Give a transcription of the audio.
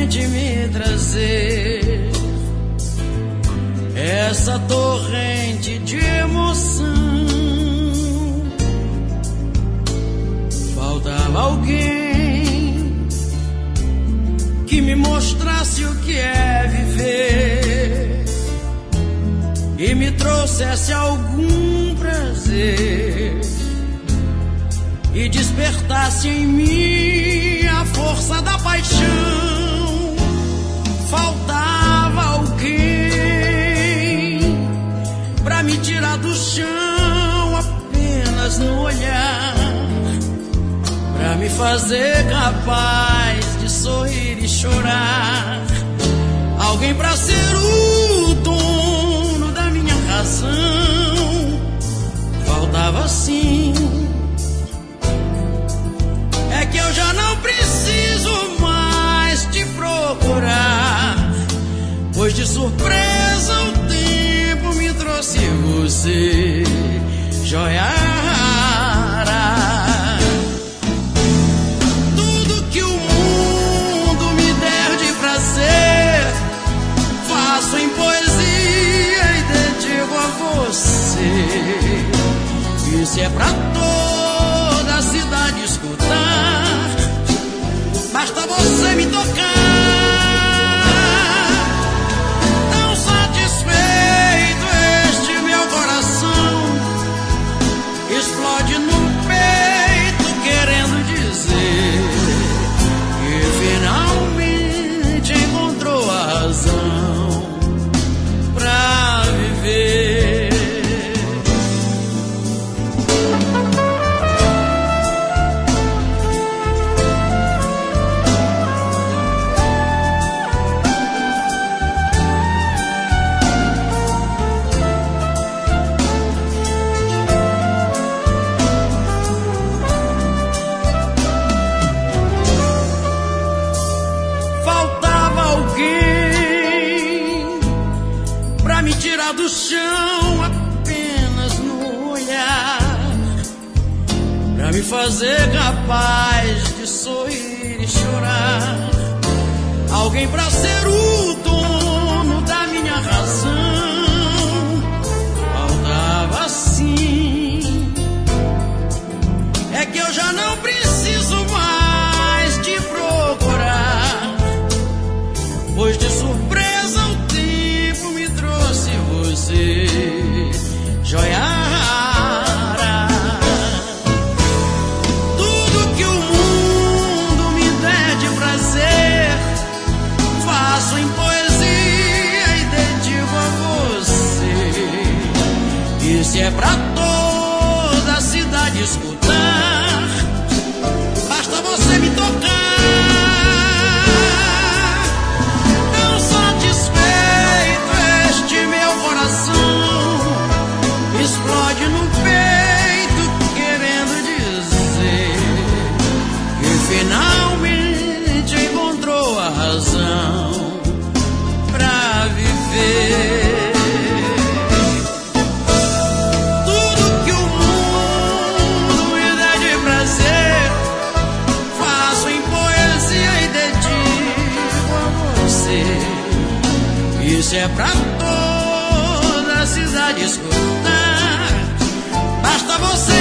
tente me trazer essa torrente de emoção. Faltava alguém que me mostrasse o que é viver e me trouxesse algum prazer e despertasse em mim a força da paixão. Faltava alguém pra me tirar do chão apenas no olhar, pra me fazer capaz de sorrir e chorar. Alguém pra ser o dono da minha razão. Faltava sim. É que eu já não preciso mais te procurar, pois de surpresa o tempo me trouxe você, joia rara. Tudo que o mundo me der de prazer, faço em poesia e dedico a você. Isso é pra toda a cidade escutar, basta você me tocar. Tão satisfeito este meu coração explode no peito querendo dizer que finalmente encontrou a razão pra viver. Me tirar do chão apenas no olhar, pra me fazer capaz de sorrir e chorar. Alguém pra ser o dono da minha razão. Faltava sim. É que eu já não preciso mais te procurar, pois de surpresa o tempo me trouxe você, joia rara. Tudo que o mundo me der de prazer, faço em poesia e dedico a você. Isso é pra toda a cidade escutar, basta você me tocar. Explode no peito querendo dizer que finalmente encontrou a razão pra viver. Tudo que o mundo me der de prazer, faço em poesia e dedico a você. Isso é pra toda a cidade escutar, basta você